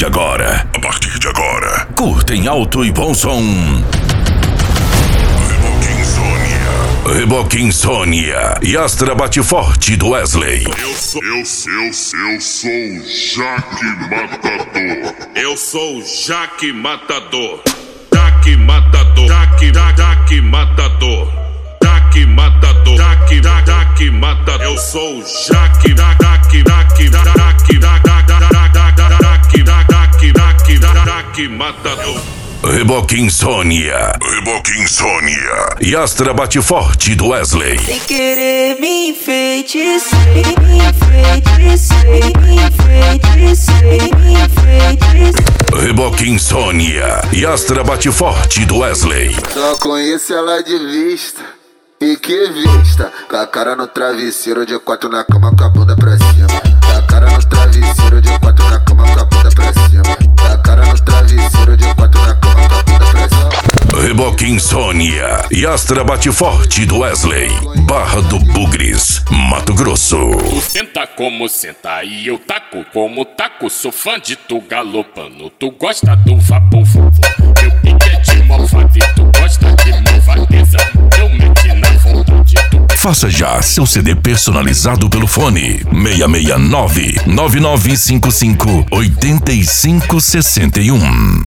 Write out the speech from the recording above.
de agora, curtem alto e bom som. Reboque Insônia e Astra Bate Forte do Wesley. Eu sou o Jaque Matador. Eu sou o Jaque Matador. Jaque Matador. Jaque Matador. Jaque Matador. Jaque Matador. Eu sou o Jaque Matador. Reboque Insônia e Astra Bate Forte do Wesley. Sem querer me enfeitiçar. Reboque Insônia e Astra Bate Forte do Wesley. Só conheço ela de vista, e que vista. Com a cara no travesseiro, de quatro na cama, com a bunda pra cima. Com a cara no travesseiro, de quatro na cama, com a bunda pra cima. Com a cara no travesseiro, de quatro na cama, com a bunda pra cima. Reboque Insônia e Astra Bate Forte do Wesley. Barra do Bugres, Mato Grosso. Tu senta como senta e eu taco como taco. Sou fã de tu galopando. Tu gosta do vapor vovô. Meu pique é de malvado e tu gosta de malvadeza. Eu meti na vontade. Faça já seu CD personalizado pelo fone 669-9955-8561.